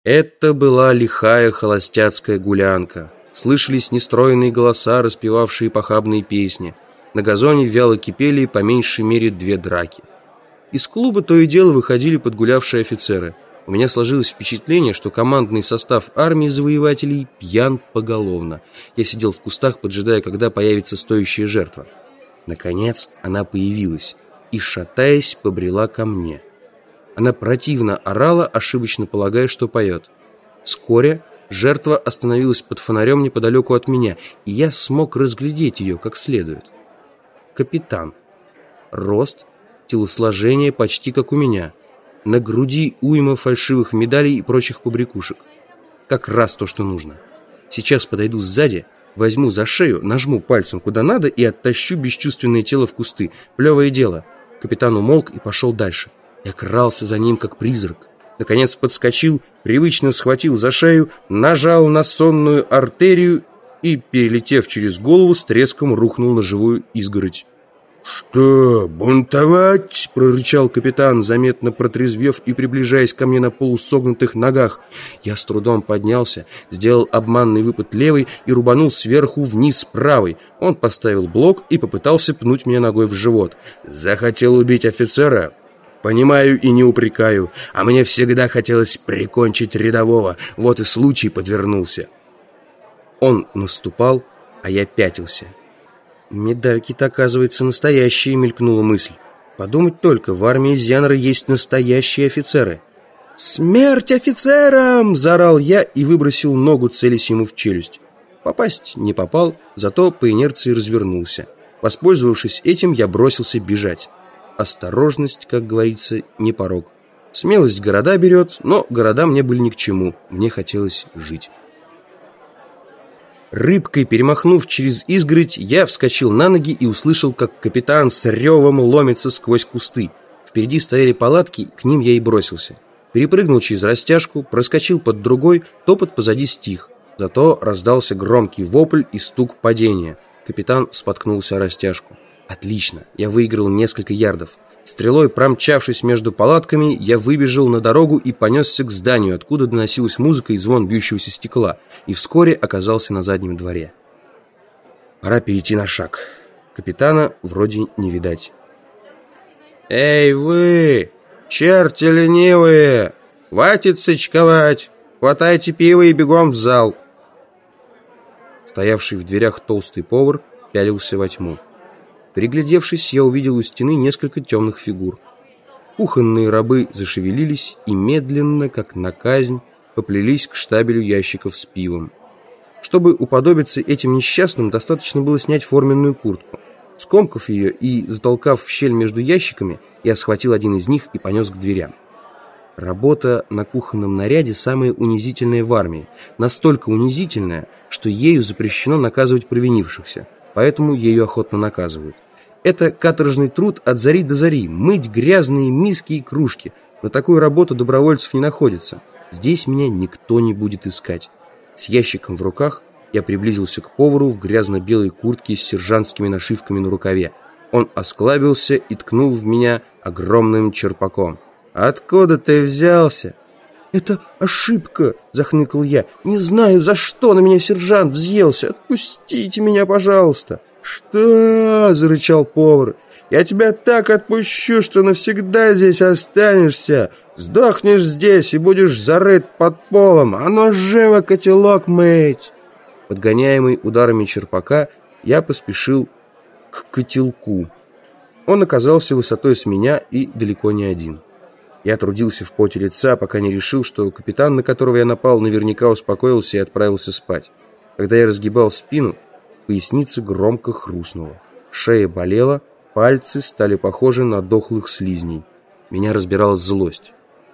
Это была лихая холостяцкая гулянка. Слышались нестройные голоса, распевавшие похабные песни. На газоне вяло кипели по меньшей мере 2 драки. Из клуба то и дело выходили подгулявшие офицеры. У меня сложилось впечатление, что командный состав армии завоевателей пьян поголовно. Я сидел в кустах, поджидая, когда появится стоящая жертва. Наконец она появилась и, шатаясь, побрела ко мне. Она противно орала, ошибочно полагая, что поет. Вскоре жертва остановилась под фонарем неподалеку от меня, и я смог разглядеть ее как следует. Капитан. Рост, телосложение почти как у меня. На груди уйма фальшивых медалей и прочих побрякушек. Как раз то, что нужно. Сейчас подойду сзади, возьму за шею, нажму пальцем куда надо и оттащу бесчувственное тело в кусты. Плевое дело. Капитан умолк и пошел дальше. Я крался за ним, как призрак. Наконец подскочил, привычно схватил за шею, нажал на сонную артерию и, перелетев через голову, с треском рухнул на живую изгородь. «Что, бунтовать?» — прорычал капитан, заметно протрезвев и приближаясь ко мне на полусогнутых ногах. Я с трудом поднялся, сделал обманный выпад левой и рубанул сверху вниз правой. Он поставил блок и попытался пнуть меня ногой в живот. «Захотел убить офицера?» «Понимаю и не упрекаю, а мне всегда хотелось прикончить рядового, вот и случай подвернулся». Он наступал, а я пятился. «Медальки-то, оказывается, настоящие», — мелькнула мысль. «Подумать только, в армии Зянера есть настоящие офицеры». «Смерть офицерам!» — заорал я и выбросил ногу, целясь ему в челюсть. Попасть не попал, зато по инерции развернулся. Воспользовавшись этим, я бросился бежать. Осторожность, как говорится, не порок. Смелость города берет, но города мне были ни к чему. Мне хотелось жить. Рыбкой перемахнув через изгородь, я вскочил на ноги и услышал, как капитан с ревом ломится сквозь кусты. Впереди стояли палатки, к ним я и бросился. Перепрыгнул через растяжку, проскочил под другой, топот позади стих. Зато раздался громкий вопль и стук падения. Капитан споткнулся о растяжку. Отлично, я выиграл несколько ярдов. Стрелой промчавшись между палатками, я выбежал на дорогу и понесся к зданию, откуда доносилась музыка и звон бьющегося стекла, и вскоре оказался на заднем дворе. Пора перейти на шаг. Капитана вроде не видать. «Эй вы, черти ленивые! Хватит сычковать! Хватайте пиво и бегом в зал!» Стоявший в дверях толстый повар пялился во тьму. Приглядевшись, я увидел у стены несколько темных фигур. Кухонные рабы зашевелились и медленно, как на казнь, поплелись к штабелю ящиков с пивом. Чтобы уподобиться этим несчастным, достаточно было снять форменную куртку. Скомкав ее и затолкав в щель между ящиками, я схватил один из них и понес к дверям. Работа на кухонном наряде самая унизительная в армии. Настолько унизительная, что ею запрещено наказывать провинившихся. Поэтому ею охотно наказывают. Это каторжный труд от зари до зари, мыть грязные миски и кружки. На такую работу добровольцев не находится. Здесь меня никто не будет искать. С ящиком в руках я приблизился к повару в грязно-белой куртке с сержантскими нашивками на рукаве. Он осклабился и ткнул в меня огромным черпаком. «Откуда ты взялся?» «Это ошибка», — захныкал я. «Не знаю, за что на меня сержант взъелся. Отпустите меня, пожалуйста». «Что?» — зарычал повар. «Я тебя так отпущу, что навсегда здесь останешься. Сдохнешь здесь и будешь зарыт под полом. А ну живо котелок мыть!» Подгоняемый ударами черпака, я поспешил к котелку. Он оказался высотой с меня и далеко не один. Я трудился в поте лица, пока не решил, что капитан, на которого я напал, наверняка успокоился и отправился спать. Когда я разгибал спину, поясница громко хрустнула. Шея болела, пальцы стали похожи на дохлых слизней. Меня разбирала злость.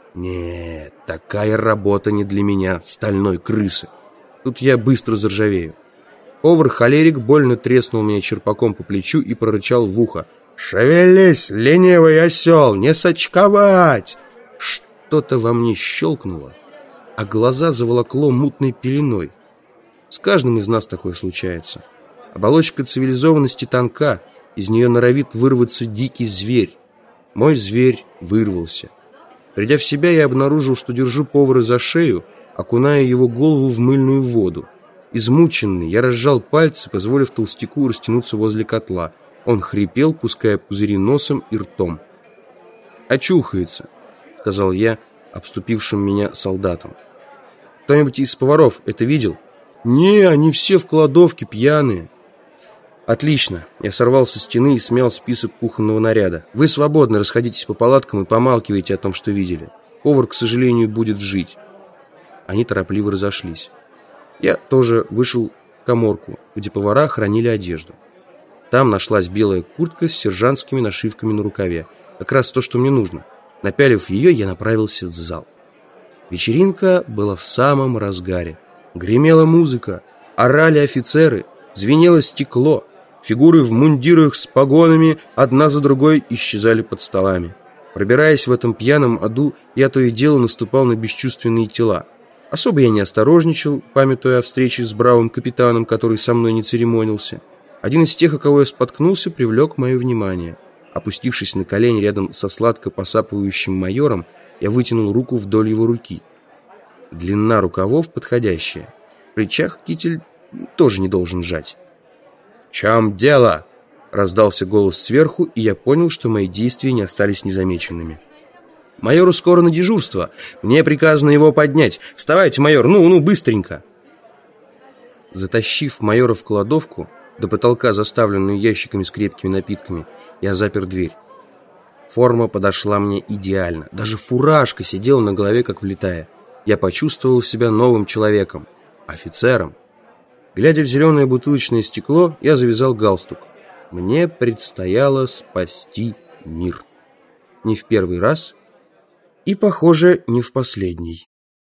Нет, такая работа не для меня, стальной крысы. Тут я быстро заржавею. Повар-холерик больно треснул меня черпаком по плечу и прорычал в ухо: «Шевелись, ленивый осел, не сочковать!» Что-то во мне щелкнуло, а глаза заволокло мутной пеленой. С каждым из нас такое случается. Оболочка цивилизованности тонка, из нее норовит вырваться дикий зверь. Мой зверь вырвался. Придя в себя, я обнаружил, что держу повара за шею, окуная его голову в мыльную воду. Измученный, я разжал пальцы, позволив толстяку растянуться возле котла. Он хрипел, пуская пузыри носом и ртом. «Очухается», — сказал я обступившим меня солдатам. «Кто-нибудь из поваров это видел?» «Не, они все в кладовке пьяные». «Отлично». Я сорвал со стены и смял список кухонного наряда. «Вы свободны, расходитесь по палаткам и помалкивайте о том, что видели. Повар, к сожалению, будет жить». Они торопливо разошлись. Я тоже вышел в каморку, где повара хранили одежду. Там нашлась белая куртка с сержантскими нашивками на рукаве. Как раз то, что мне нужно. Напялив ее, я направился в зал. Вечеринка была в самом разгаре. Гремела музыка, орали офицеры, звенело стекло. Фигуры в мундирах с погонами одна за другой исчезали под столами. Пробираясь в этом пьяном аду, я то и дело наступал на бесчувственные тела. Особо я не осторожничал, памятуя о встрече с бравым капитаном, который со мной не церемонился. Один из тех, о кого я споткнулся, привлек мое внимание. Опустившись на колени рядом со сладко посапывающим майором, я вытянул руку вдоль его руки. Длина рукавов подходящая. В плечах китель тоже не должен жать. «В чем дело?» — раздался голос сверху, и я понял, что мои действия не остались незамеченными. «Майору скоро на дежурство. Мне приказано его поднять. Вставайте, майор, ну, быстренько!» Затащив майора в кладовку, до потолка заставленную ящиками с крепкими напитками, я запер дверь. Форма подошла мне идеально. Даже фуражка сидела на голове, как влитая. Я почувствовал себя новым человеком, офицером. Глядя в зеленое бутылочное стекло, я завязал галстук. Мне предстояло спасти мир. Не в первый раз и, похоже, не в последний.